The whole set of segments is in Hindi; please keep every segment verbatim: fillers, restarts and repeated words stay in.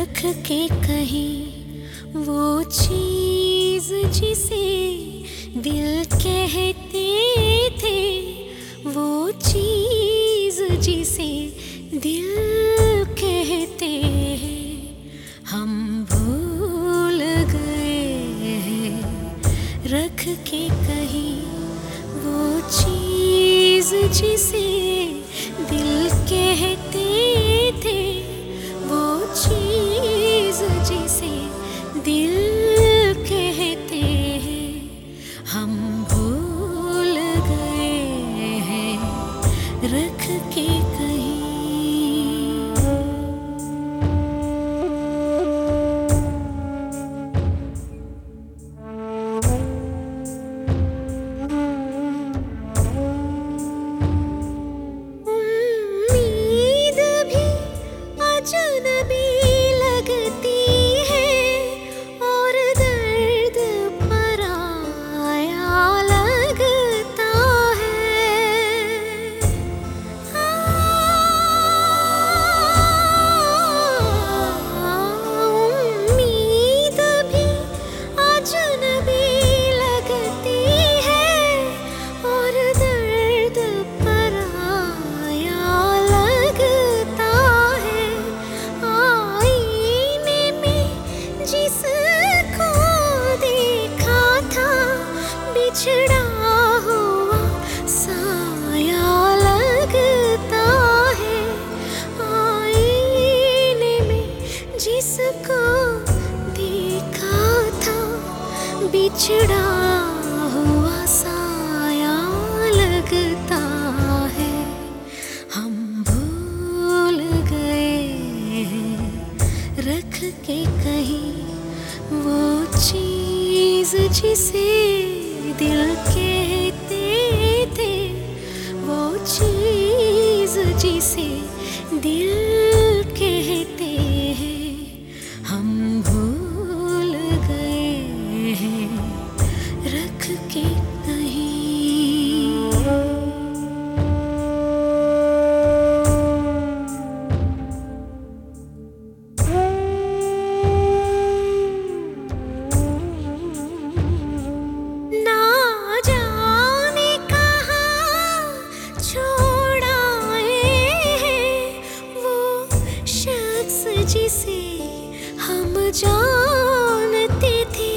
रख के कहीं वो चीज जिसे दिल कहते थे, वो चीज जिसे दिल कहते हैं, हम भूल गए हैं रख के कहीं वो चीज जिसे दिल कहते थे, वो चीज जिसे दिल कहते हैं, हम भूल गए हैं रख के कहीं। उम्मीद भी अजनबी लगती है और दर्द पराया लगता है। उम्मीद भी अजनबी लगती है और दर्द पराया लगता है। आईने में जिसको देखा था बिछड़ा हुआ साया लगता है। आईने में जिसको देखा था बिछड़ा हुआ साया लगता है, हम भूल गए हैं रख के कहीं वो चीज जिसे दिल कहते थे, वो चीज जिसे दिल कहते हैं, हम भूल गए हैं रख के कहीं। ना जाने कहाँ छोड़ आए हैं वो शख्स जिसे हम जानते थे।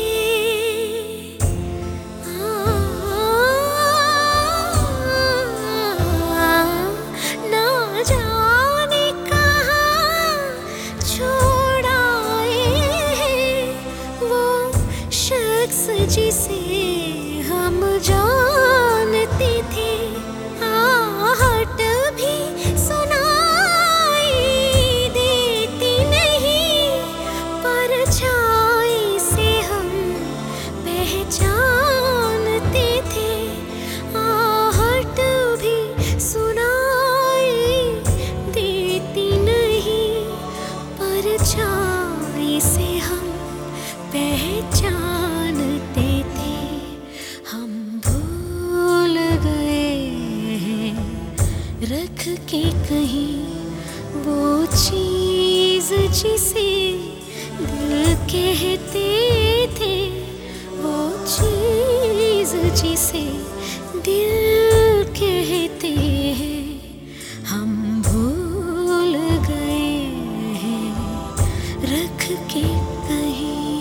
ना जाने कहाँ छोड़ आए हैं वो शख्स जिसे हम जानते थे। आहट भी सुनाई देती नहीं, परछाई से हम पहचानते थे। आहट भी सुनाई देती नहीं, परछाई से हम पहचानते थे, हम भूल गए हैं रख के कहीं वो चीज जिसे दिल कहते थे, वो चीज जिसे दिल कहते हैं, हम भूल गए हैं रख के कहीं।